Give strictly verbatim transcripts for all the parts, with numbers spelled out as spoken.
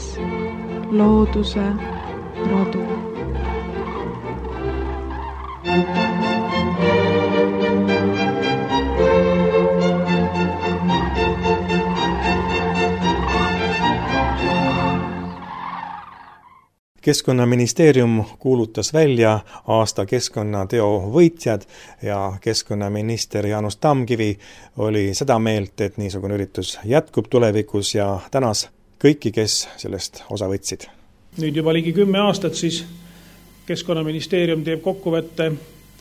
kuulates looduse rodu. Keskkonnaministeerium kuulutas välja aasta keskkonnateo võitjad ja keskkonnaminister Jaanus Tamkivi oli seda meelt, et niisugune üritus jätkub tulevikus ja tänas kõiki, kes sellest osa võtsid. Nüüd juba ligi kümme aastat siis Keskkonnaministeerium teeb kokkuvõtte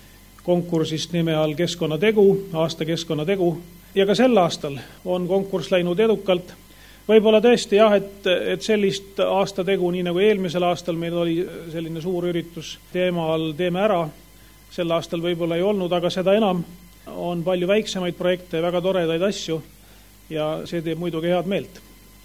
konkursist nime all Keskkonnategu, aasta keskkonnategu ja ka sel aastal on konkurss läinud edukalt. Võib-olla tõesti jah, et, et sellist aastategu, nii nagu eelmisel aastal meil oli selline suur üritus teema all Teeme ära, sel aastal võib-olla ei olnud, aga seda enam on palju väiksemaid projekte, väga toredaid asju ja see teeb muidugi head meelt.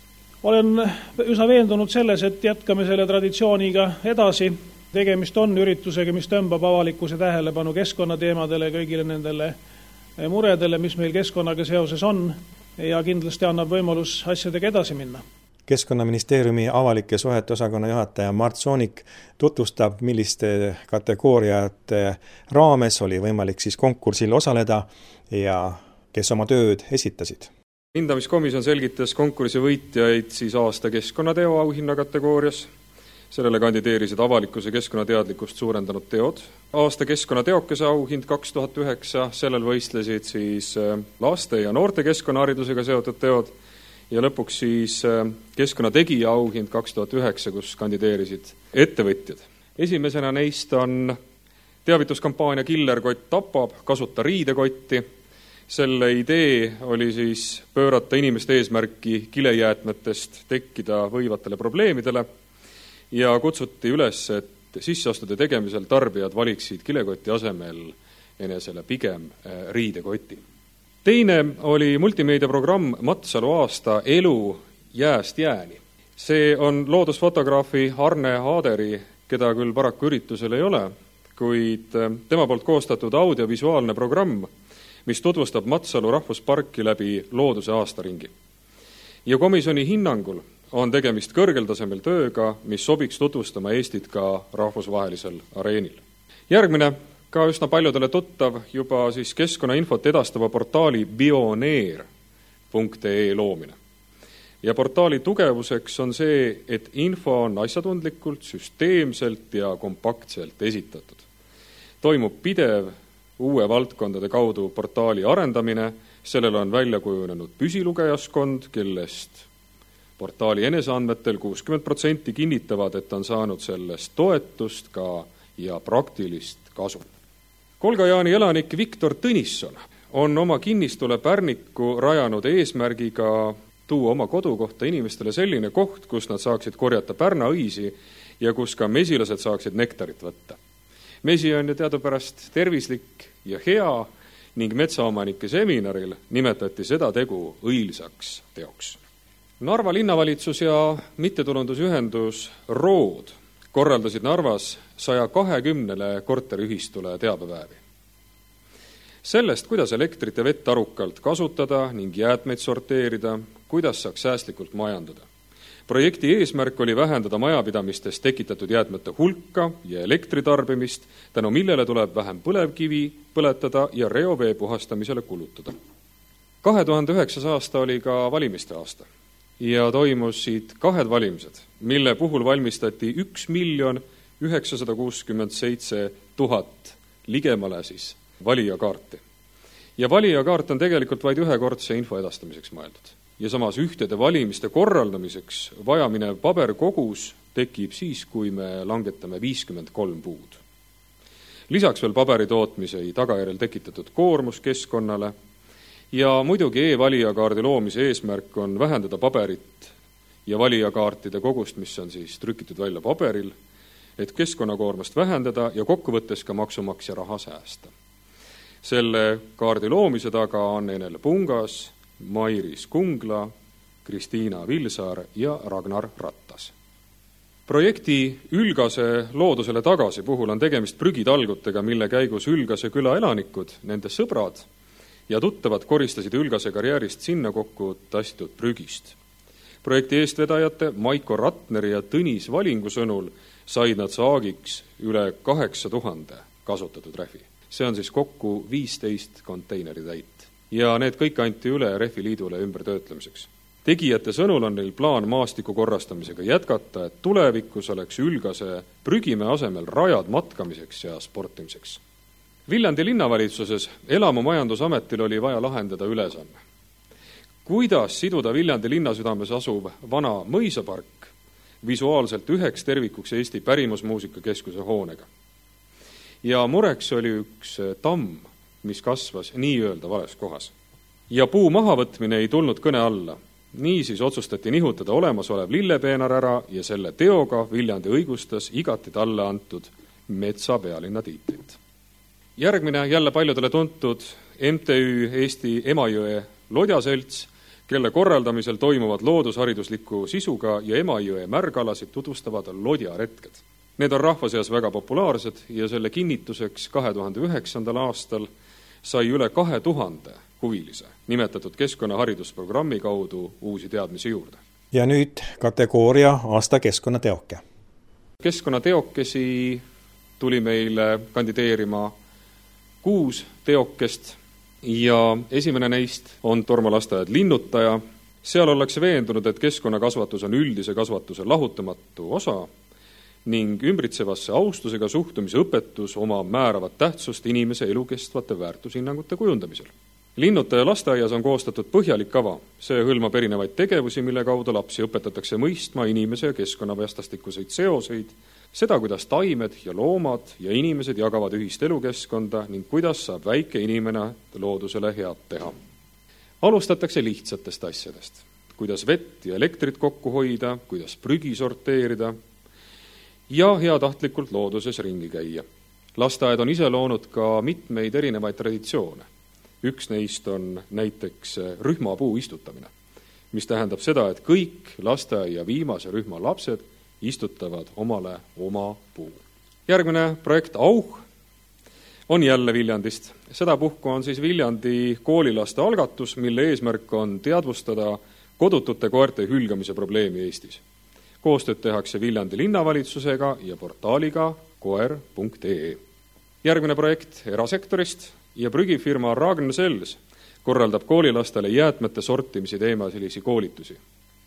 Olen üsna veendunud selles, et jätkame selle traditsiooniga edasi. Tegemist on üritusega, mis tõmbab avalikkuse tähelepanu keskkonnateemadele, kõigile nendele muredele, mis meil keskkonnaga seoses on. Ja kindlasti annab võimalus asjadega edasi minna. Keskkonnaministeeriumi avalike suhete osakonna juhataja Mart Soonik tutvustab, milliste kategooriate raames oli võimalik siis konkursil osaleda ja kes oma tööd esitasid. Hindamiskomisjon selgitas konkursi võitjaid siis aasta keskkonnateo auhinna kategoorias. Sellele kandideerisid avalikkuse keskkonnateadlikkust suurendanud teod. Aasta keskkonnateokese auhind kaks tuhat üheksa, sellel võistlesid siis laste ja noorte keskkonnaharidusega seotud teod ja lõpuks siis keskkonnategija auhind kaks tuhat üheksa, kus kandideerisid ettevõtjad. Esimesena neist on teavituskampaania Killerkott tapab, kasuta riidekotti. Selle idee oli siis pöörata inimeste eesmärki kilejäätmetest tekkida võivatele probleemidele ja kutsuti üles, et sisseastude tegemisel tarbijad valiksid kilekoti asemel enesele pigem riidekoti. Teine oli multimeediaprogramm Matsalu aasta elu jääst jääni. See on loodusfotograafi Arne Aaderi, keda küll paraku üritusel ei ole, kuid tema poolt koostatud audiovisuaalne programm, mis tutvustab Matsalu rahvusparki läbi looduse aastaringi. Ja komisjoni hinnangul on tegemist kõrgel tasemel tööga, mis sobiks tutvustama Eestit ka rahvusvahelisel areenil. Järgmine, ka üsna paljudele tuttav, juba siis keskkonnainfot edastava portaali bioneer punkt ee loomine. Ja portaali tugevuseks on see, et info on asjatundlikult, süsteemselt ja kompaktselt esitatud. Toimub pidev uue valdkondade kaudu portaali arendamine, sellele on välja kujunenud püsilugejaskond, kellest portaali eneseandmetel kuuskümmend protsenti kinnitavad, et on saanud sellest toetust ka ja praktilist kasu. Kolga-Jaani elanik Viktor Tõnisson on oma kinnistule Pärniku rajanud eesmärgiga tuua oma kodukohta inimestele selline koht, kus nad saaksid korjata pärnaõisi ja kus ka mesilased saaksid nektarit võtta. Mesi on ju teadupärast tervislik ja hea ning metsaomanike seminaril nimetati seda tegu õilsaks teoks. Narva linnavalitsus ja mittetulundusühendus Rood korraldasid Narvas saja kahekümnele korteriühistule teabepäevi. Sellest, kuidas elektrit ja vett arukalt kasutada ning jäätmeid sorteerida, kuidas saaks säästlikult majandada. Projekti eesmärk oli vähendada majapidamistes tekitatud jäätmete hulka ja elektritarbimist, tänu millele tuleb vähem põlevkivi põletada ja reovee puhastamisele kulutada. kahe tuhande üheksas aasta oli ka valimiste aasta. Ja toimusid kahed valimised, mille puhul valmistati üks miljon üheksasada kuuskümmend seitse tuhat ligemale siis valijakaarti. Ja valijakaart on tegelikult vaid ühekordse info edastamiseks mõeldud. Ja samas ühtede valimiste korraldamiseks vajaminev paberkogus tekib siis, kui me langetame viiskümmend kolm puud. Lisaks veel paberi tootmise tagajärjel tekitatud koormus keskkonnale. Ja muidugi e-valijakaardi loomise eesmärk on vähendada paberit ja valijakaartide kogust, mis on siis trükitud välja paberil, et keskkonnakoormast vähendada ja kokkuvõttes ka maksumaksja raha säästa. Selle kaardi loomise taga on Enel Pungas, Mairis Kungla, Kristiina Vilsaar ja Ragnar Rattas. Projekti Ülgase loodusele tagasi puhul on tegemist prügitalgutega, mille käigus Ülgase küla elanikud, nende sõbrad ja tuttavad koristasid Ülgase karjäärist sinna kokku tassitud prügist. projekti eestvedajate Maiko Ratneri ja Tõnis Valingu sõnul said nad saagiks üle kaheksa tuhande kasutatud rehvi. See on siis kokku viisteist konteineri täit. Ja need kõik anti üle Rehviliidule ümbertöötlemiseks. Tegijate sõnul on neil plaan maastiku korrastamisega jätkata, et tulevikus oleks Ülgase prügimäe asemel rajad matkamiseks ja sportimiseks. Viljandi linnavalitsuses Elamu majandusametil oli vaja lahendada ülesanne. Kuidas siduda Viljandi linnasüdames asuv vana mõisapark visuaalselt üheks tervikuks Eesti pärimusmuusikakeskuse hoonega? Ja mureks oli üks tamm, mis kasvas nii-öelda vales kohas. Ja puu mahavõtmine ei tulnud kõne alla. Niisiis otsustati nihutada olemasolev lillepeenar ära ja selle teoga Viljandi õigustas igati talle antud metsapealinna tiitlit. Järgmine jälle paljudele tuntud M T Ü Eesti Emajõe Lodjaselts, kelle korraldamisel toimuvad loodusharidusliku sisuga ja Emajõe märgalasid tutvustavad lodjaretked. Need on rahva seas väga populaarsed ja selle kinnituseks kahe tuhande üheksandal aastal sai üle kahe tuhande huvilise nimetatud keskkonnaharidusprogrammi kaudu uusi teadmisi juurde. Ja nüüd kategooria aasta keskkonnateoke. Keskkonnateokesi tuli meile kandideerima kuus teokest ja esimene neist on Tormo lasteaed Linnutaja. Seal ollakse veendunud, et keskkonnakasvatus on üldise kasvatuse lahutamatu osa ning ümbritsevasse austusega suhtumise õpetus oma määravat tähtsust inimese elukestvate väärtushinnangute kujundamisel. Linnutaja lasteaias on koostatud põhjalik kava. See hõlmab erinevaid tegevusi, mille kaudu lapsi õpetatakse mõistma inimese ja keskkonna vastastikuseid seoseid, seda, kuidas taimed ja loomad ja inimesed jagavad ühist elukeskkonda ning kuidas saab väike inimene loodusele head teha. Alustatakse lihtsatest asjadest, kuidas vett ja elektrit kokku hoida, kuidas prügi sorteerida ja heatahtlikult looduses ringi käia. Lasteaed on ise loonud ka mitmeid erinevaid traditsioone. Üks neist on näiteks rühmapuu istutamine, mis tähendab seda, et kõik lasteaia viimase rühma lapsed istutavad omale oma puu. Järgmine projekt Auh on jälle Viljandist. Seda puhku on siis Viljandi koolilaste algatus, mille eesmärk on teadvustada kodutute koerte hülgamise probleemi Eestis. Koostööd tehakse Viljandi linnavalitsusega ja portaaliga koer punkt ee. Järgmine projekt erasektorist ja prügifirma Ragn-Sells korraldab koolilastele jäätmete sortimise teemasilisi koolitusi.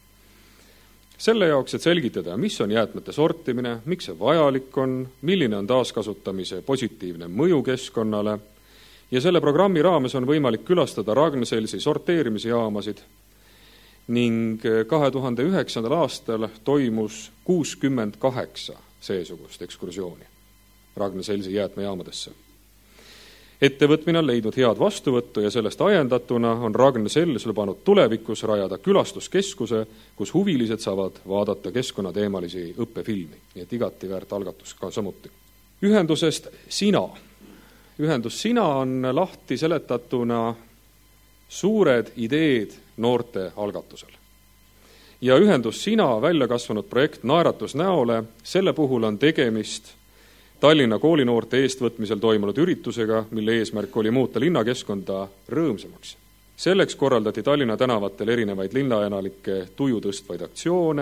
Selle jaoks, et selgitada, mis on jäätmete sortimine, miks see vajalik on, milline on taaskasutamise positiivne mõju keskkonnale ja selle programmi raames on võimalik külastada Ragn-Sellsi sorteerimisjaamasid ning kahe tuhande üheksandal aastal toimus kuuskümmend kaheksa seesugust ekskursiooni Ragn-Sellsi jäätmejaamadesse. Ettevõtmine on leidnud head vastuvõttu ja sellest ajendatuna on Ragn-Sells lubanud tulevikus rajada külastuskeskuse, kus huvilised saavad vaadata keskkonnateemalisi õppefilmi. Nii et igati väärt algatus ka samuti. Ühendusest Sina. Ühendus Sina on lahti seletatuna suured ideed noorte algatusel. Ja Ühendus Sina välja kasvanud projekt Naeratus näole, selle puhul on tegemist Tallinna koolinoorte eestvõtmisel toimunud üritusega, mille eesmärk oli muuta linnakeskkonda rõõmsamaks. Selleks korraldati Tallinna tänavatel erinevaid linnaenalike tuju tõstvaid aktsioone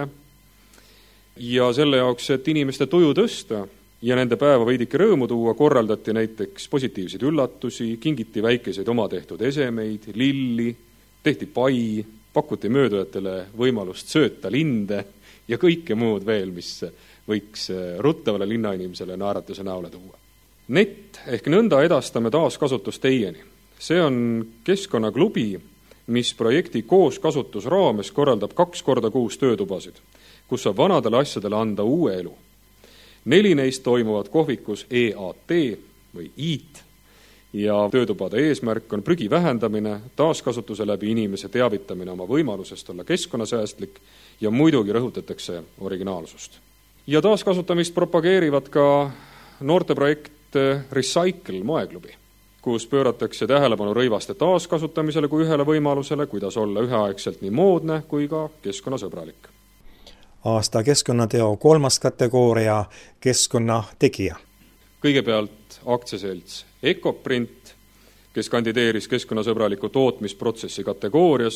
ja selle jaoks, et inimeste tuju tõsta ja nende päeva veidike rõõmu tuua, korraldati näiteks positiivseid üllatusi, kingiti väikeseid oma tehtud esemeid, lilli, tehti pai, pakuti möödujatele võimalust sööta linde ja kõike muud veel, mis võiks ruttavale linnainimesele naeratuse näole tuua. Net ehk nõnda edastame taaskasutus teieni. See on keskkonnaklubi, mis projekti kooskasutus raames korraldab kaks korda kuus töötubasid, kus saab vanadele asjadele anda uue elu. Neli neist toimuvad kohvikus E A T või E A T ja töötubade eesmärk on prügi vähendamine, taaskasutuse läbi inimese teavitamine oma võimalusest olla keskkonnasäästlik ja muidugi rõhutatakse originaalsust. Ja taaskasutamist propageerivad ka noorteprojekt Recycle moeklubi, kus pööratakse tähelepanu rõivaste taaskasutamisele kui ühele võimalusele, kuidas olla üheaegselt nii moodne kui ka keskkonnasõbralik. Aasta keskkonnateo kolmas kategooria keskkonnategija. Kõigepealt aktsiaselts Ecoprint, kes kandideeris keskkonnasõbraliku tootmisprotsessi kategoorias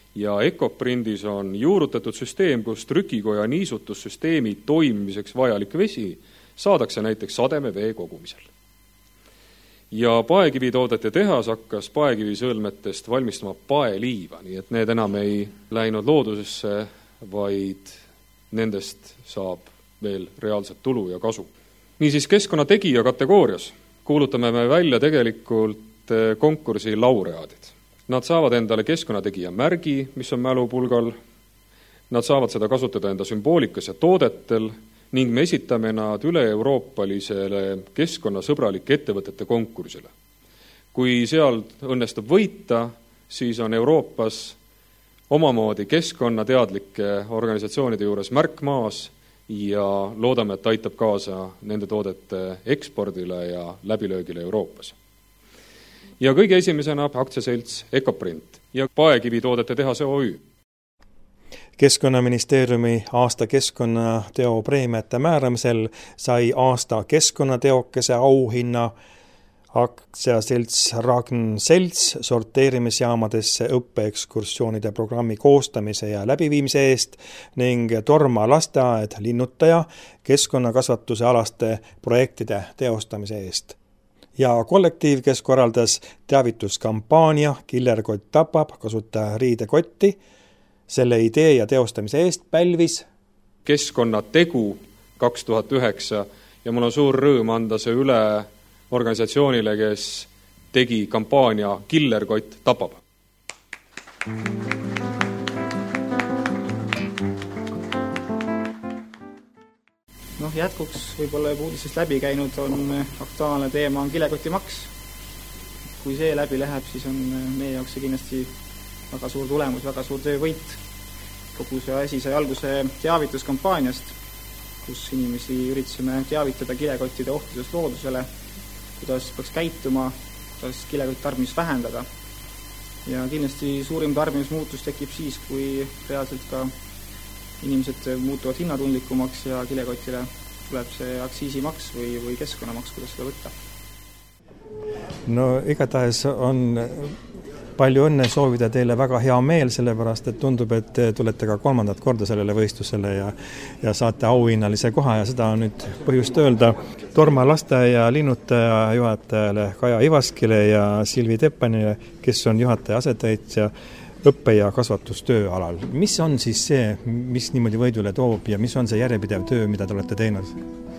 ja Ecoprindis on juurutatud süsteem, kus trükikoja niisutussüsteemi toimimiseks vajalik vesi saadakse näiteks sademevee kogumisel. Ja paekivitoodete tehas hakkas paekivisõlmetest valmistama paeliiva, nii et need enam ei läinud loodusesse, vaid nendest saab veel reaalset tulu ja kasu. Niisiis keskkonnategija kategoorias kuulutame me välja tegelikult konkursi laureaadid. Nad saavad endale keskkonnategija märgi, mis on mälupulgal, nad saavad seda kasutada enda sümboolikas ja toodetel, ning me esitame nad üle-euroopalisele keskkonnasõbralike ettevõtete konkursile. Kui seal õnnestub võita, siis on Euroopas omamoodi keskkonnateadlike organisatsioonide juures märk maas ja loodame, et aitab kaasa nende toodete ekspordile ja läbilöögile Euroopas. Ja kõige esimesena aktsiaselts Ecoprint ja paekivitoodete tehase O Ü. Keskkonnaministeeriumi aasta keskkonnateo preemiate määramisel sai aasta keskkonnateokese auhinna aktsiaselts Ragn Selts sorteerimisjaamadesse õppeekskursioonide programmi koostamise ja läbiviimise eest ning Torma lasteaed linnutaja keskkonnakasvatuse alaste projektide teostamise eest. Ja kollektiiv, kes korraldas teavituskampaania Killerkott tapab, kasuta riidekotti, selle idee ja teostamise eest pälvis keskkonnategu kaks tuhat üheksa ja mul on suur rõõm anda see üle organisatsioonile, kes tegi kampaania Killerkott tapab. Noh, jätkuks võib-olla uudisest läbi käinud on aktuaalne teema on kilekotimaks. Kui see läbi läheb, siis on meie jaoks see kindlasti väga suur tulemus, väga suur töövõit. Kogu see asi sai alguse teavituskampaaniast, kus inimesi üritasime teavitada kilekottide ohtusest loodusele, kuidas peaks käituma, kuidas kilekott tarbimist vähendada. Ja kindlasti suurim tarbimismuutus tekib siis, kui reaalselt ka inimesed muutuvad hinnatundlikumaks ja kilekotile tuleb see aktsiisimaks või, või keskkonnamaks, kuidas seda võtta. No igatahes on palju õnne soovida teile väga hea meel, sellepärast, et tundub, et tulete ka kolmandat korda sellele võistlusele ja, ja saate auhinnalise koha ja seda on nüüd põhjust öelda Torma lasteaia linnutaja juhatajale Kaja Ivaskile ja Silvi Teppanile, kes on juhataja asetäitja õppe- ja kasvatustöö alal. Mis on siis see, mis niimoodi võidule toob ja mis on see järjepidev töö, mida te olete teinud?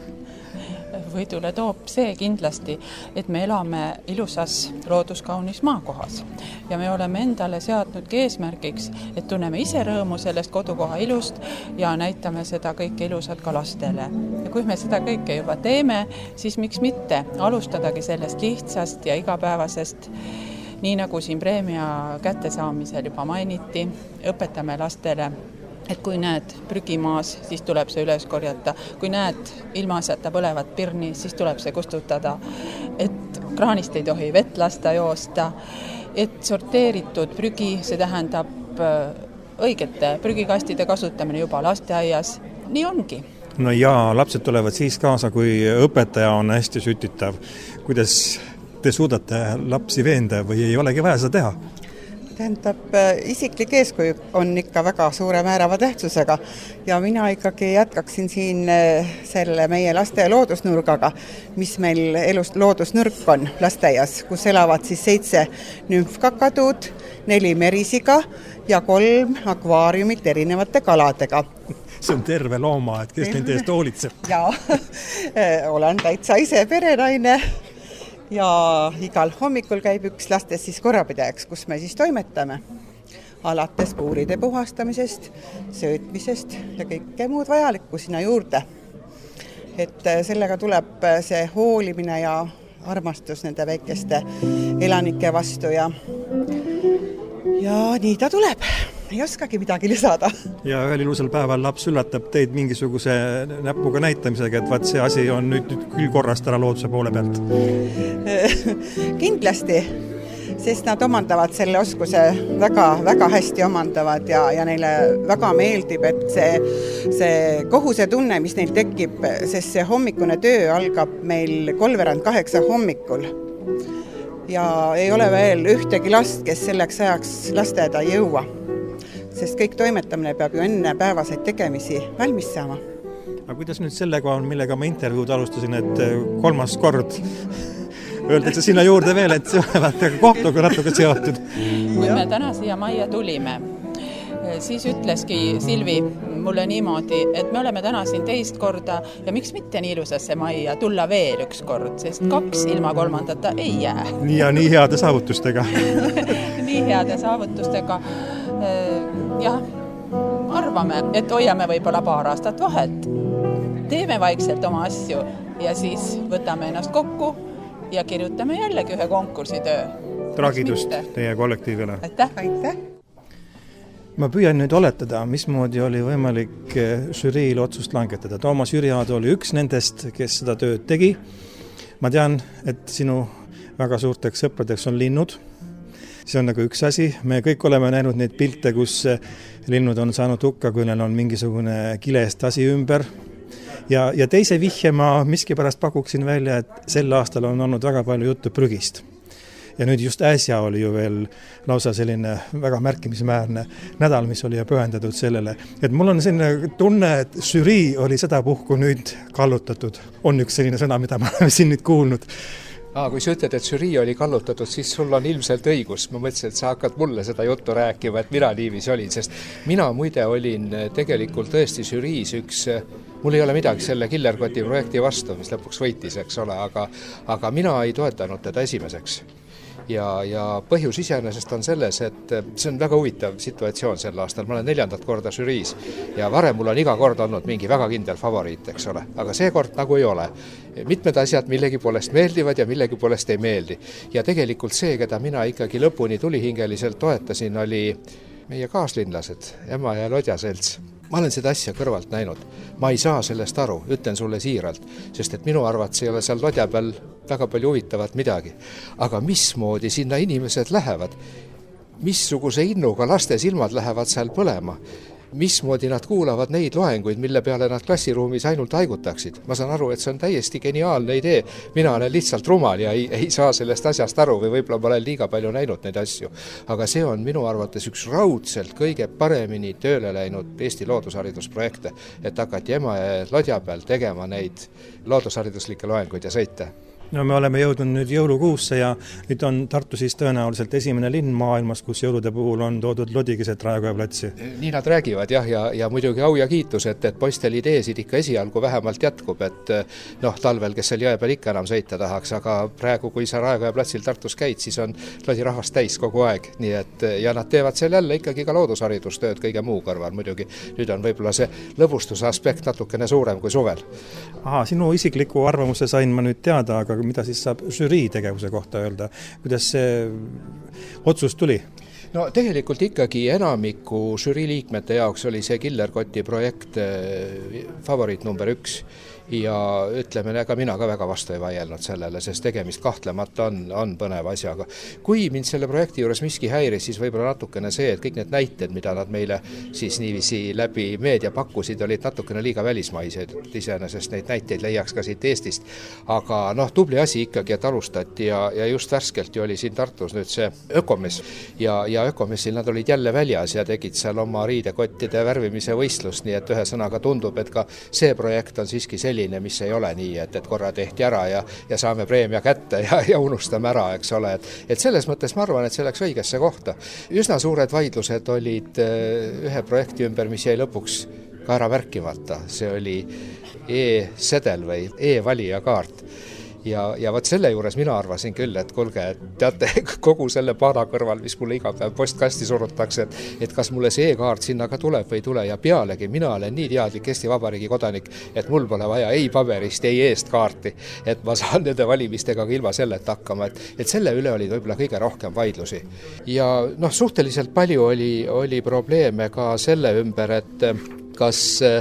Võidule toob see kindlasti, et me elame ilusas looduskaunis maakohas ja me oleme endale seadnudki eesmärgiks, et tunneme ise rõõmu sellest kodukoha ilust ja näitame seda kõike ilusat ka lastele. Ja kui me seda kõike juba teeme, siis miks mitte alustadagi sellest lihtsast ja igapäevasest, nii nagu siin preemia kättesaamisel juba mainiti, õpetame lastele, et kui näed prügimaas, siis tuleb see üles korjata. Kui näed ilmasjata põlevat pirni, siis tuleb see kustutada. Et kraanist ei tohi vett lasta joosta. Et sorteeritud prügi, see tähendab õigete prügikastide kasutamine juba lasteaias. Nii ongi. No ja lapsed tulevad siis kaasa, kui õpetaja on hästi sütitav. Kuidas te suudate lapsi veenda või ei olegi vaja seda teha? Tähendab, isiklik eeskuju on ikka väga suure määrava tähtsusega ja mina ikkagi jätkaksin siin selle meie laste loodusnurgaga, mis meil elust loodusnurk on lasteaias, kus elavad siis seitse nümfkakadud, neli merisiga ja kolm akvaariumit erinevate kaladega. See on terve looma, et kes nende eest hoolitseb. Jaa, olen täitsa ise perenaine. Ja igal hommikul käib üks lastes siis korrapidajaks, kus me siis toimetame. Alates puuride puhastamisest, söötmisest ja kõike muud vajalikku sinna juurde. Et sellega tuleb see hoolimine ja armastus nende väikeste elanike vastu ja, ja nii ta tuleb. Ei oskagi midagi lisada. Ja ühel ilusal päeval laps üllatab teid mingisuguse näpuga näitamisega, et vaat see asi on nüüd, nüüd küll korrast ära looduse poole pealt. Kindlasti, sest nad omandavad selle oskuse väga, väga hästi omandavad ja, ja neile väga meeldib, et see, see kohuse tunne, mis neil tekib, sest see hommikune töö algab meil kolmveerand kaheksa hommikul. Ja ei ole veel ühtegi last, kes selleks ajaks lasteaeda ei jõua. sest kõik toimetamine peab ju enne päevaseid tegemisi valmis saama. Aga kuidas nüüd sellega on, millega ma intervjuud alustasin, et kolmas kord öeldakse sinna juurde veel, et see olevat kohtuga natuke seotud? Kui me täna siia majja tulime, siis ütleski Silvi mulle niimoodi, et me oleme täna siin teist korda ja miks mitte nii ilusasse majja tulla veel üks kord, sest kaks ilma kolmandata ei jää. Nii ja nii heade saavutustega. nii heade saavutustega. Jah, arvame, et hoiame võib-olla paar aastat vahet. Teeme vaikselt oma asju ja siis võtame ennast kokku ja kirjutame jällegi ühe konkursitöö. Tragidust teie kollektiivile. Aitäh! Aitäh! Ma püüan nüüd oletada, mismoodi oli võimalik žüriil otsust langetada. Toomas Jüriaado oli üks nendest, kes seda tööd tegi. Ma tean, et sinu väga suurteks sõpradeks on linnud. See on nagu üks asi. Me kõik oleme näinud neid pilte, kus linnud on saanud hukka, kui neil on mingisugune kilest asi ümber. Ja, ja teise vihje ma miskipärast pakuksin välja, et sel aastal on olnud väga palju juttu prügist. Ja nüüd just äsja oli ju veel lausa selline väga märkimismäärne nädal, mis oli pühendatud sellele. Et mul on selline tunne, et žürii oli seda puhku nüüd kallutatud. On üks selline sõna, mida ma olen siin nüüd kuulnud. Aa, kui sa ütled, et žürii oli kallutatud, siis sul on ilmselt õigus. Ma mõtlesin, et sa hakkad mulle seda juttu rääkima, et mina niivis olin, sest mina muide olin tegelikult tõesti žüriis üks, mul ei ole midagi selle Killerkoti projekti vastu, mis lõpuks võitis, eks ole, aga, aga mina ei toetanud teda esimeseks. Ja, ja põhjus iseenesest on selles, et see on väga huvitav situatsioon sel aastal. Ma olen neljandat korda žüriis ja varem mul on iga kord olnud mingi väga kindel favoriit, eks ole. Aga see kord nagu ei ole. Mitmed asjad millegi poolest meeldivad ja millegi poolest ei meeldi. Ja tegelikult see, keda mina ikkagi lõpuni tulihingeliselt toetasin, oli meie kaaslinlased, Emma ja Lodja selts. Ma olen seda asja kõrvalt näinud. Ma ei saa sellest aru, ütlen sulle siiralt, sest et minu arvates ei ole seal Lodja peal väga palju huvitavat midagi. Aga mismoodi sinna inimesed lähevad? Missuguse innuga laste silmad lähevad seal põlema? Mismoodi nad kuulavad neid loenguid, mille peale nad klassiruumis ainult haigutaksid? Ma saan aru, et see on täiesti geniaalne idee. Mina olen lihtsalt rumal ja ei, ei saa sellest asjast aru või võib-olla ma olen liiga palju näinud neid asju. Aga see on minu arvates üks raudselt kõige paremini tööle läinud Eesti loodusharidusprojekte, et hakati Emma ja Lodja peal tegema neid loodushariduslikke loenguid ja sõite. No me oleme jõudnud nüüd jõulukuusse ja nüüd on Tartu siis tõenäoliselt esimene linn maailmas, kus jõulude puhul on toodud lodigised Raekoja platsi. Nii nad räägivad jah, ja, ja muidugi au ja kiitus, et, et poistel ideesid ikka esialgu vähemalt jätkub, et noh, talvel, kes seal jõe peal ikka enam sõita tahaks, aga praegu, kui sa Raekoja platsil Tartus käid, siis on lodi rahvast täis kogu aeg, nii et ja nad teevad seal jälle ikkagi ka loodusharidustööd kõige muu kõrval muidugi. Nüüd on võib-olla see lõbustuse aspekt natukene suurem kui suvel. Aha, sinu isikliku arvamuse sain ma nüüd teada, aga mida siis saab žürii tegevuse kohta öelda? Kuidas see otsus tuli? No tegelikult ikkagi enamiku žürii liikmete jaoks oli see Killerkoti projekt favoriit number üks. Ja ütleme, ega mina ka väga vastu ei vaielnud sellele, sest tegemist kahtlemata on, on põnev asjaga. Kui mind selle projekti juures miski häiris, siis võib-olla natukene see, et kõik need näited, mida nad meile siis niiviisi läbi meedia pakkusid, olid natukene liiga välismaised. Iseenesest neid näiteid leiaks ka siit Eestist. Aga noh, tubli asi ikkagi, et alustati ja, ja just värskelt ju oli siin Tartus nüüd see Ökomes. Ja, ja Ökomessil nad olid jälle väljas ja tegid seal oma riidekottide värvimise võistlust, nii et ühe sõnaga tundub, et ka see projekt on siiski selline, mis ei ole nii, et, et korra tehti ära ja, ja saame preemia kätte ja, ja unustame ära, eks ole. Et, et selles mõttes ma arvan, et see läks õigesse kohta. Üsna suured vaidlused olid ühe projekti ümber, mis jäi lõpuks ka ära märkimata. See oli e-sedel või e-valija kaart. Ja, ja võt selle juures mina arvasin küll, et kulge, teate, kogu selle paana kõrval, mis mulle iga päev postkasti surutakse, et, et kas mulle see e-kaart sinna ka tuleb või ei tule ja pealegi mina olen nii teadlik Eesti Vabariigi kodanik, et mul pole vaja ei paberist, ei eest kaarti, et ma saan nende valimistega ka ilma selleta hakkama, et, et selle üle oli võib-olla kõige rohkem vaidlusi. Ja noh, suhteliselt palju oli, oli probleeme ka selle ümber, et kas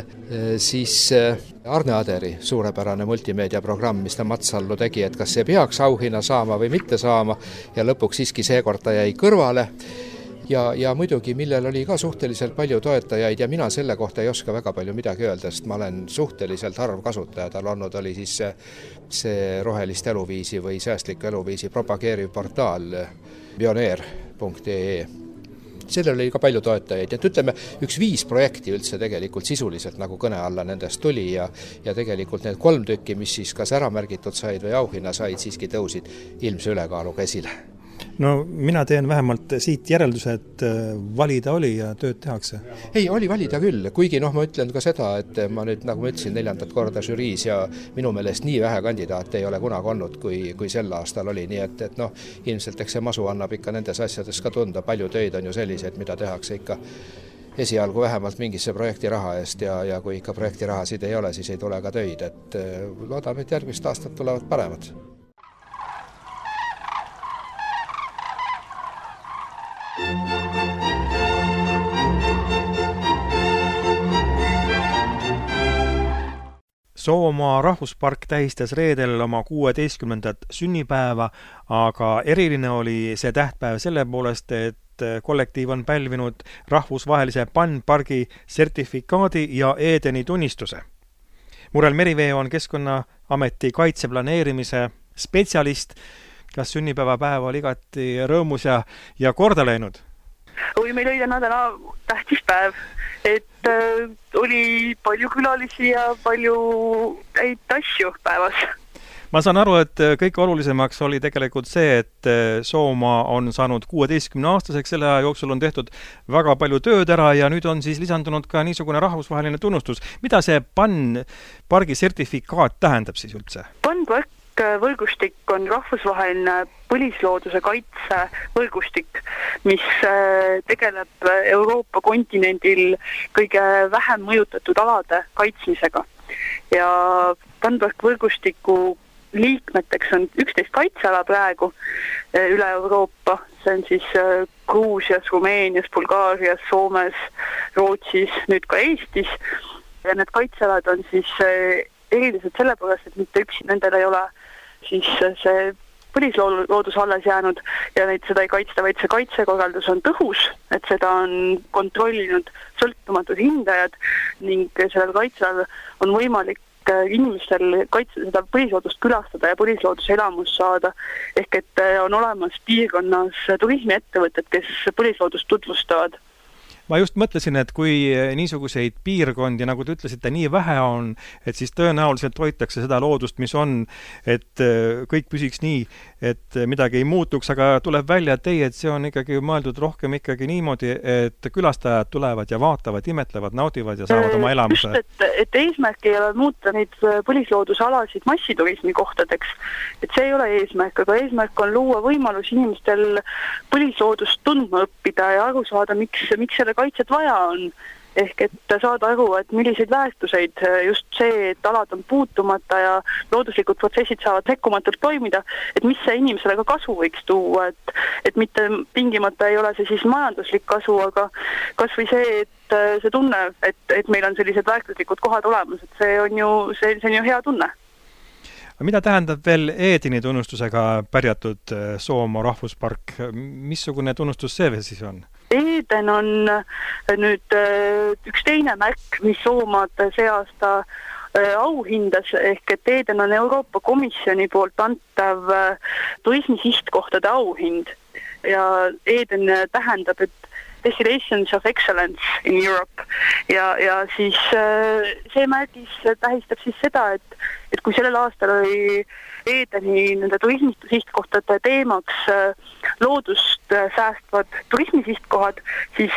siis Arne Aderi suurepärane multimeediaprogramm, mis ta Matsallu tegi, et kas see peaks auhinna saama või mitte saama ja lõpuks siiski seekord ta jäi kõrvale. Ja, ja muidugi, millel oli ka suhteliselt palju toetajaid ja mina selle kohta ei oska väga palju midagi öelda, sest ma olen suhteliselt harv kasutaja, tal olnud oli siis see, see rohelist eluviisi või säästliku eluviisi propageeriv portaal pioneer punkt ee. sellel oli ka palju toetajaid, et ütleme, üks viis projekti üldse tegelikult sisuliselt nagu kõne alla nendest tuli ja, ja tegelikult need kolm tükki, mis siis kas ära märgitud said või auhinna said, siiski tõusid ilmse ülekaaluga esile. No mina teen vähemalt siit järelduse, et valida oli ja tööd tehakse. Ei, oli valida küll, kuigi noh, ma ütlen ka seda, et ma nüüd, nagu ma ütlesin, neljandat korda žüriis ja minu meelest nii vähe kandidaate ei ole kunagi olnud, kui, kui sel aastal oli, nii et, et noh, ilmselt eks see masu annab ikka nendes asjades ka tunda, palju töid on ju sellised, mida tehakse ikka esialgu vähemalt mingisse projekti raha eest ja, ja kui ikka projekti rahasid ei ole, siis ei tule ka töid, et loodame, et järgmist aastat tulevad paremad. Soomaa rahvuspark tähistas reedel oma kuueteistkümnendat sünnipäeva, aga eriline oli see tähtpäev selle poolest, et kollektiiv on pälvinud rahvusvahelise PAN-pargi sertifikaadi ja Edeni tunnistuse. Murel Merivee on Keskkonnaameti kaitseplaneerimise spetsialist. Kas sünnipäevapäev oli igati rõõmus ja, ja korda läinud? Oi, meil oli täna tähtis päev, et äh, oli palju külalisi ja palju häid asju päevas. Ma saan aru, et kõige olulisemaks oli tegelikult see, et Soomaa on saanud kuueteistkümne aastaseks, selle aja jooksul on tehtud väga palju tööd ära ja nüüd on siis lisandunud ka niisugune rahvusvaheline tunnustus. Mida see PAN-pargi sertifikaat tähendab siis üldse? PAN-park võrgustik on rahvusvaheline põlislooduse kaitse võrgustik, mis tegeleb Euroopa kontinendil kõige vähem mõjutatud alade kaitsmisega. Ja PAN-park võrgustiku liikmeteks on üksteist kaitseala praegu üle Euroopa. See on siis Gruusias, Rumeenias, Bulgaarias, Soomes, Rootsis, nüüd ka Eestis. Ja need kaitsealad on siis erilised sellepärast, et mitte üksi nendel ei ole siis see põlisloodus alles jäänud ja neid seda ei kaitsta, vaid see kaitsekorraldus on tõhus, et seda on kontrollinud sõltumatud hindajad ning sellel kaitsealal on võimalik inimestel kaitse seda põlisloodust külastada ja põlislooduse elamus saada. Ehk et on olemas piirkonnas turismiettevõtted, kes põlisloodust tutvustavad. Ma just mõtlesin, et kui niisuguseid piirkondi, nagu te ütlesite, nii vähe on, et siis tõenäoliselt hoitakse seda loodust, mis on, et kõik püsiks nii, et midagi ei muutuks, aga tuleb välja, et ei, et see on ikkagi mõeldud rohkem ikkagi niimoodi, et külastajad tulevad ja vaatavad, imetlevad, naudivad ja saavad oma elamuse. Just, et, et eesmärk ei ole muuta neid põlisloodusalasid massiturismi kohtadeks, et see ei ole eesmärk, aga eesmärk on luua võimalus inimestel põlisloodust tundma õppida ja aru saada, miks, miks selle kaitset vaja on. Ehk et saada aru, et milliseid väärtuseid just see, et alad on puutumata ja looduslikud protsessid saavad sekkumatult toimida, et mis see inimesele ka kasu võiks tuua, et, et mitte tingimata ei ole see siis majanduslik kasu, aga kas või see, et see tunne, et, et meil on sellised väärtuslikud kohad olemas, et see on ju, see, see on ju hea tunne. Mida tähendab veel Edeni tunnustusega pärjatud Soomaa rahvuspark? Missugune tunnustus see veel siis on? Eden on nüüd üks teine märk, mis Soomaad see aasta auhindas, ehk et Eden on Euroopa Komisjoni poolt antav turismisihtkohtade auhind. Ja Eden tähendab, et Destinations of Excellence in Europe ja, ja siis see märgis tähistab siis seda, et, et kui sellel aastal oli Edeni nende turismisihtkohtade teemaks loodust säästvad turismisihtkohad, siis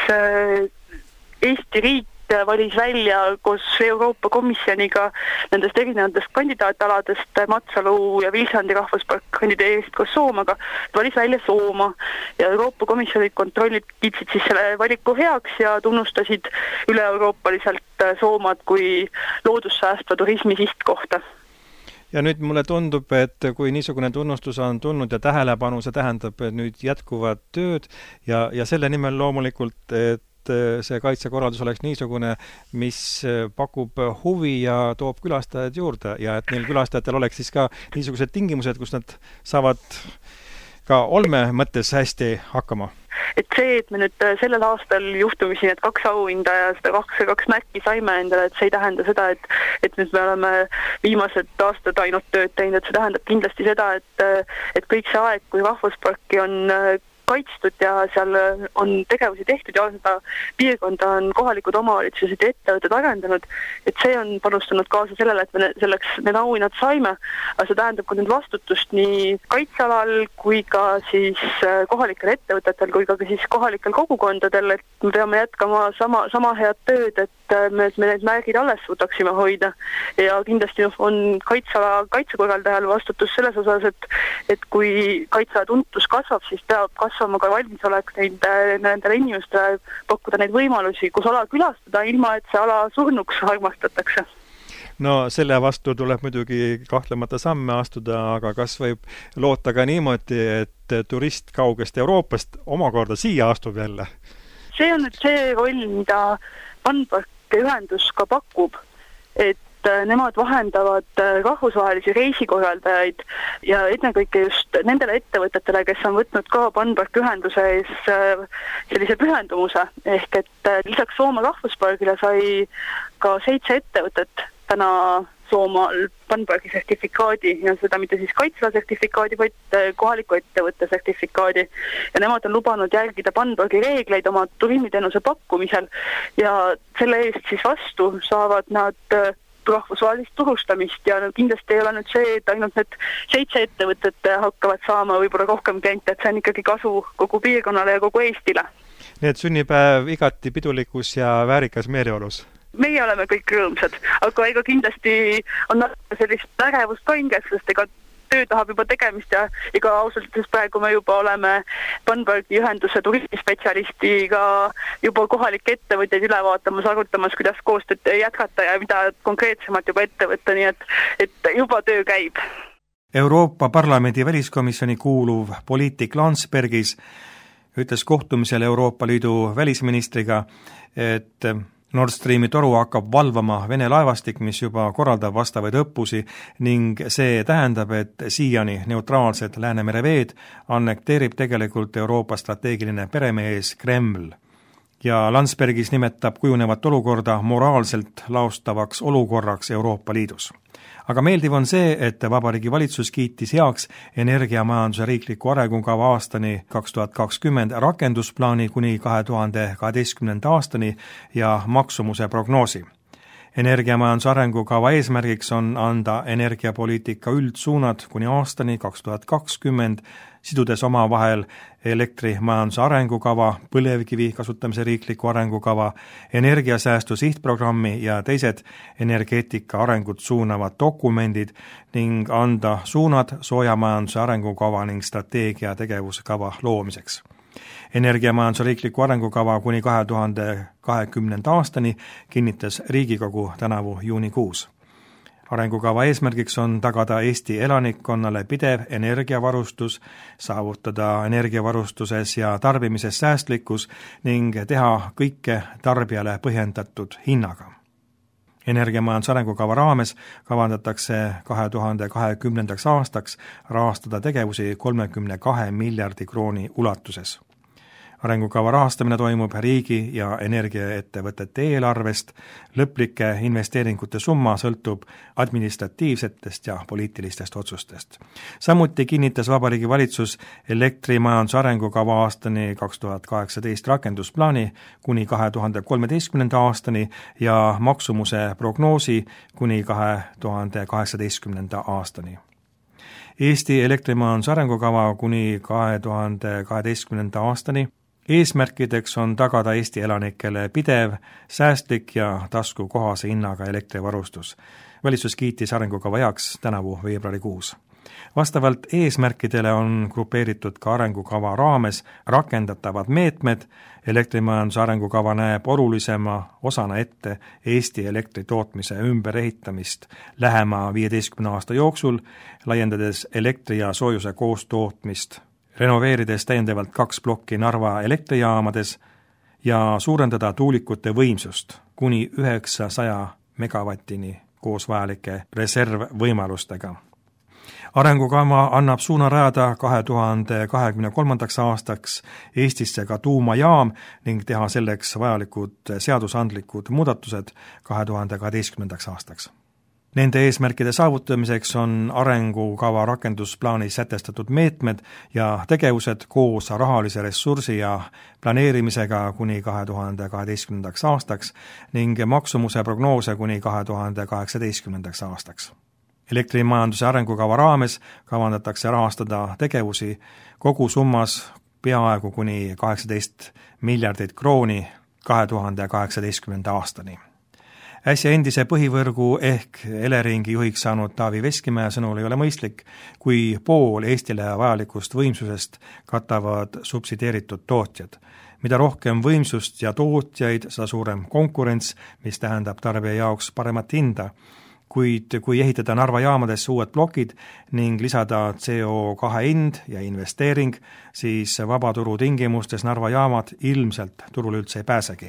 Eesti riik valis välja koos Euroopa Komisjoniga nendest erinevatest kandidaataladest Matsalu ja Vilsandi rahvuspark kandideerist koos Soomaga, valis välja Sooma ja Euroopa Komisjonid kontrollid kiitsid siis selle valiku heaks ja tunnustasid üle-euroopaliselt Soomad kui loodussäästva turismi sihtkohta. Ja nüüd mulle tundub, et kui niisugune tunnustus on tulnud ja tähelepanu, see tähendab, et nüüd jätkuvad tööd ja, ja selle nimel loomulikult, et see kaitsekorraldus oleks niisugune, mis pakub huvi ja toob külastajad juurde ja et neil külastajatel oleks siis ka niisugused tingimused, kus nad saavad ka olme mõttes hästi hakkama. Et see, et me nüüd sellel aastal juhtumisi need kaks auhinda ja seda kaks, kaks märki saime endale, et see ei tähenda seda, et, et nüüd me oleme viimased aastad ainult tööd teinud, et see tähendab kindlasti seda, et, et kõik see aeg, kui rahvusparki on kaitstud ja seal on tegevusi tehtud ja seda piirkonda on kohalikud omavalitsused ja ettevõtted arendanud, et see on panustanud kaasa sellele, et me selleks need auhinnad saime, aga see tähendab ka nüüd vastutust nii kaitsealal kui ka siis kohalikel ettevõtetel kui ka siis kohalikel kogukondadel, et me peame jätkama sama, sama head tööd, et me, me need märgid alles suudaksime hoida ja kindlasti on kaitseala kaitsekorraldajal vastutus selles osas, et, et kui kaitseala tuntus kasvab, siis peab kasvama ka valmisolek neid, nendele inimestele pakkuda neid võimalusi, kus ala külastada, ilma et see ala surnuks armastatakse. No selle vastu tuleb muidugi kahtlemata samme astuda, aga kas võib loota ka niimoodi, et turist kaugest Euroopast omakorda siia astub jälle? See on nüüd see roll, mida Funpark ühendus ka pakub, et nemad vahendavad rahvusvahelisi reisikorraldajaid ja ennekõike just nendele ettevõtetele, kes on võtnud ka Funpark ühenduse ees sellise pühendumuse, ehk et lisaks Soome rahvuspargile sai ka seitse ettevõtet täna Soomaal Funparki sertifikaadi ja seda mitte siis kaitsela sertifikaadi, vaid kohaliku ettevõtte sertifikaadi. Ja nemad on lubanud järgida Funparki reegleid oma turismiteenuse pakkumisel ja selle eest siis vastu saavad nad rahvusvahelist turustamist ja kindlasti ei ole nüüd see, et ainult need seitse ettevõtet hakkavad saama võib-olla rohkem kliente, et see on ikkagi kasu kogu piirkonnale ja kogu Eestile. Nii et sünnipäev igati pidulikus ja väärikas meeleolus? Meie oleme kõik rõõmsad, aga ega kindlasti on sellist ärevust ka hinges, sest ega töö tahab juba tegemist ja ega ausalt, sest praegu me juba oleme Funparki ühenduse turismispetsialistiga juba kohalike ettevõtjaid üle vaatamas, arutamas, kuidas koostööd jätkata ja mida konkreetsemalt juba ette võtta, nii et, et juba töö käib. Euroopa Parlamendi väliskomisjoni kuuluv poliitik Landsbergis ütles kohtumisel Euroopa Liidu välisministriga, et Nord Streami toru hakkab valvama Vene laevastik, mis juba korraldab vastavaid õppusi ning see tähendab, et siiani neutraalsed Läänemere veed annekteerib tegelikult Euroopa strateegiline peremees Kreml. Ja Landsbergis nimetab kujunevat olukorda moraalselt laostavaks olukorraks Euroopa Liidus. Aga meeldiv on see, et Vabariigi Valitsus kiitis heaks energiamajanduse riikliku arengukava aastani kaks tuhat kakskümmend rakendusplaani kuni kahe tuhande kaheteistkümnenda aastani ja maksumuse prognoosi. Energiamajanduse arengukava eesmärgiks on anda energiapoliitika üldsuunad kuni aastani kaks tuhat kakskümmend, sidudes omavahel elektrimajanduse arengukava, põlevkivi kasutamise riikliku arengukava, energiasäästu sihtprogrammi ja teised energeetika arengut suunavad dokumendid ning anda suunad soojamajanduse arengukava ning strateegia tegevuskava loomiseks. Energiamajanduse riikliku arengukava kuni kahe tuhande kahekümnenda aastani kinnitas Riigikogu tänavu juunikuus. Arengukava eesmärgiks on tagada Eesti elanikkonnale pidev energiavarustus, saavutada energiavarustuses ja tarbimises säästlikkus ning teha kõike tarbijale põhjendatud hinnaga. Energiamajanduse arengukava raames kavandatakse kahe tuhande kahekümnendaks aastaks rahastada tegevusi kolmekümne kahe miljardi krooni ulatuses. Arengukava rahastamine toimub riigi ja energiaettevõtete eelarvest, lõplike investeeringute summa sõltub administratiivsetest ja poliitilistest otsustest. Samuti kinnitas Vabariigi Valitsus elektrimajanduse arengukava aastani kaks tuhat kaheksateist rakendusplaani kuni kahe tuhande kolmeteistkümnenda aastani ja maksumuse prognoosi kuni kahe tuhande kaheksateistkümnenda aastani. Eesti elektrimajanduse arengukava kuni kahe tuhande kaheteistkümnenda aastani eesmärkideks on tagada Eesti elanikele pidev, säästlik ja taskukohase hinnaga elektrivarustus. Valitsus kiitis arengukava heaks tänavu veebruarikuus. Vastavalt eesmärkidele on grupeeritud ka arengukava raames rakendatavad meetmed. Elektrimajanduse arengukava näeb olulisema osana ette Eesti elektritootmise ümberehitamist lähema viieteistkümne aasta jooksul, laiendades elektri ja soojuse koostootmist, renoveerides täiendavalt kaks plokki Narva elektrijaamades ja suurendada tuulikute võimsust kuni üheksasaja megavatini koos vajalike reservvõimalustega. Arengukava annab suuna rajada kahe tuhande kahekümne kolmandaks aastaks Eestisse ka tuumajaam ning teha selleks vajalikud seadusandlikud muudatused kahe tuhande kaheteistkümnendaks aastaks. Nende eesmärkide saavutamiseks on arengukava rakendusplaanis sätestatud meetmed ja tegevused koos rahalise ressursi ja planeerimisega kuni kahe tuhande kaheteistkümnendaks aastaks ning maksumuse prognoose kuni kahe tuhande kaheksateistkümnendaks aastaks. Elektrimajanduse arengukava raames kavandatakse rahastada tegevusi kogu summas peaaegu kuni kaheksateist miljardit krooni kahe tuhande kaheksateistkümnenda aastani. Äsja endise põhivõrgu ehk Eleringi juhiks saanud Taavi Veskimäe sõnul ei ole mõistlik, kui pool Eestile vajalikust võimsusest katavad subsideeritud tootjad. Mida rohkem võimsust ja tootjaid, seda suurem konkurents, mis tähendab tarbija jaoks paremat hinda, kuid kui ehitada Narva jaamadesse uued plokid ning lisada C O kahe hind ja investeering, siis vabaturu tingimustes Narva jaamad ilmselt turule üldse ei pääsegi.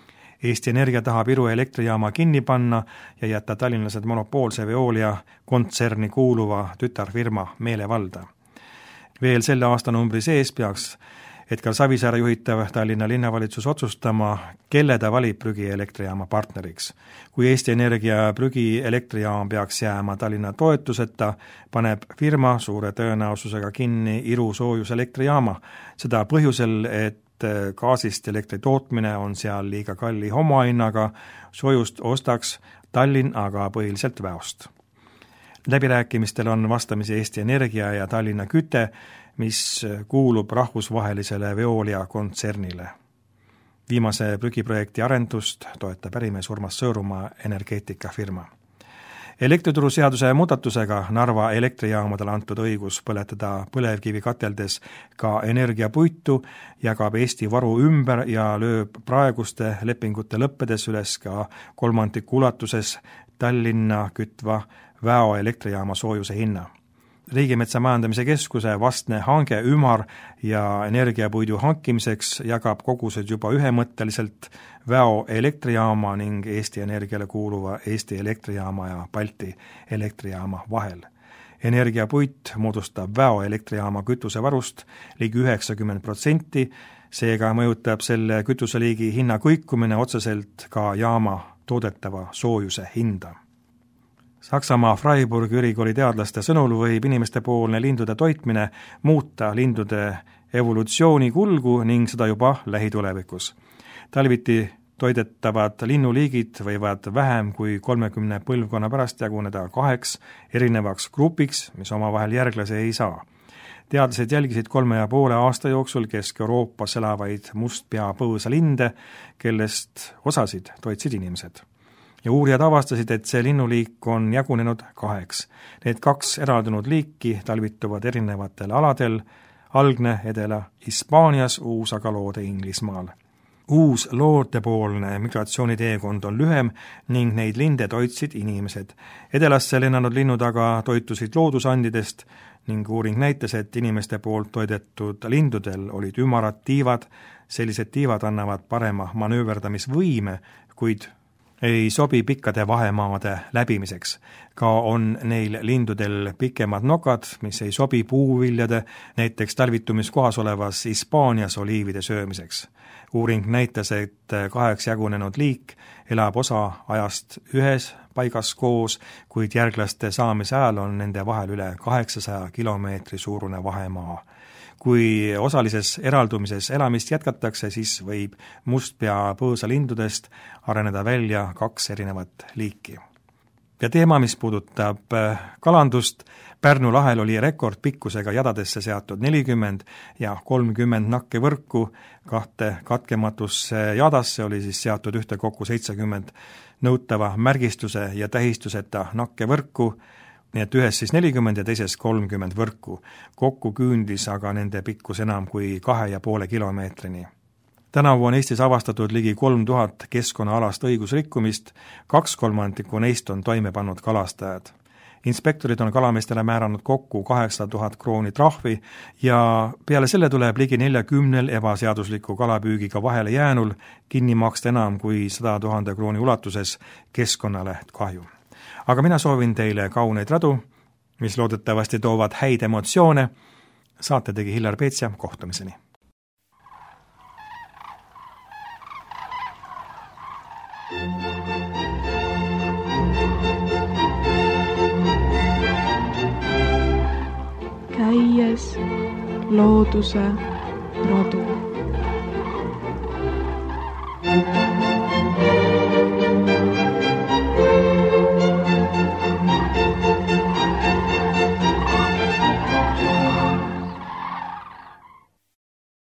Eesti Energia tahab Iru elektrijaama kinni panna ja jätta tallinlased monopoolse Veolia kontserni kuuluva tütarfirma meelevalda. Veel selle aastanumbri sees peaks Edgar Savisaare juhitav Tallinna linnavalitsus otsustama, kelle ta valib prügi elektrijaama partneriks. Kui Eesti Energia prügi elektrijaam peaks jääma Tallinna toetuseta, paneb firma suure tõenäosusega kinni Iru soojus elektrijaama. Seda põhjusel, et gaasist elektri tootmine on seal liiga kalli homohinnaga, soojust ostaks Tallinn aga põhiliselt väost. Läbirääkimistel on vastamisi Eesti Energia ja Tallinna Küte, mis kuulub rahvusvahelisele Veolia kontsernile. Viimase prügiprojekti arendust toetab ärimees Urmas Sõõrumaa energeetikafirma. Elektrituruseaduse muudatusega Narva elektrijaamadele antud õigus põletada põlevkivi kateldes ka energiapuitu jagab Eesti varu ümber ja lööb praeguste lepingute lõppedes üles ka kolmandiku ulatuses Tallinna kütva Väo elektrijaama soojuse hinna. Riigimetsa majandamise keskuse vastne hange ümar ja energiapuidu hankimiseks jagab kogused juba ühemõtteliselt Väo elektrijaama ning Eesti Energiale kuuluva Eesti elektrijaama ja Balti elektrijaama vahel. Energiapuit moodustab Väo elektrijaama kütusevarust ligi üheksakümmend protsenti, seega mõjutab selle kütuseliigi hinna kõikumine otseselt ka jaama toodetava soojuse hinda. Saksamaa Freiburgi ülikooli teadlaste sõnul võib inimestepoolne lindude toitmine muuta lindude evolutsiooni kulgu ning seda juba lähitulevikus. Talviti toidetavad linnuliigid võivad vähem kui kolmekümne põlvkonna pärast jaguneda kaheks erinevaks grupiks, mis omavahel järglasi ei saa. Teadlased jälgisid kolme ja poole aasta jooksul Kesk-Euroopas elavaid mustpeapõõsa linde, kellest osasid toitsid inimesed. Ja uurijad avastasid, et see linnuliik on jagunenud kaheks. Need kaks eraldunud liiki talvituvad erinevatel aladel, algne edela Hispaanias, uus aga loode Inglismaal. Uus loodepoolne migratsiooniteekond on lühem ning neid linde toitsid inimesed. Edelasse lennanud linnud aga toitusid loodusandidest ning uuring näitas, et inimeste poolt toidetud lindudel olid ümarad tiivad. Sellised tiivad annavad parema manööverdamisvõime, kuid ei sobi pikkade vahemaade läbimiseks. Ka on neil lindudel pikemad nokad, mis ei sobi puuviljade, näiteks talvitumiskohas olevas Hispaanias oliivide söömiseks. Uuring näitas, et kaheks jagunenud liik elab osa ajast ühes paigas koos, kuid järglaste saamise ajal on nende vahel üle kaheksasaja kilomeetri suurune vahemaa. Kui osalises eraldumises elamist jätkatakse, siis võib mustpea põõsalindudest areneda välja kaks erinevat liiki. Ja teema, mis puudutab kalandust, Pärnu lahel oli rekordpikkusega jadadesse seatud nelikümmend ja kolmkümmend nakkevõrku, kahte katkematusse jadasse oli siis seatud ühte kokku seitsekümmend nõutava märgistuse ja tähistuseta nakkevõrku, nii et ühes siis nelikümmend ja teises kolmkümmend võrku. Kokku küündis aga nende pikkus enam kui kahe ja poole kilomeetrini. Tänavu on Eestis avastatud ligi kolm tuhat keskkonnaalast õigusrikkumist, kaks kolmandikku neist on toime pannud kalastajad. Inspektorid on kalameestele määranud kokku kaheksasada tuhat krooni trahvi ja peale selle tuleb ligi neljakümnel ebaseadusliku kalapüügiga vahele jäänul kinni maksta enam kui sada tuhat krooni ulatuses keskkonnale kahju. Aga mina soovin teile kauneid radu, mis loodetavasti toovad häid emotsioone. Saate tegi Hillar Peetsja, kohtumiseni. viies looduse rodu.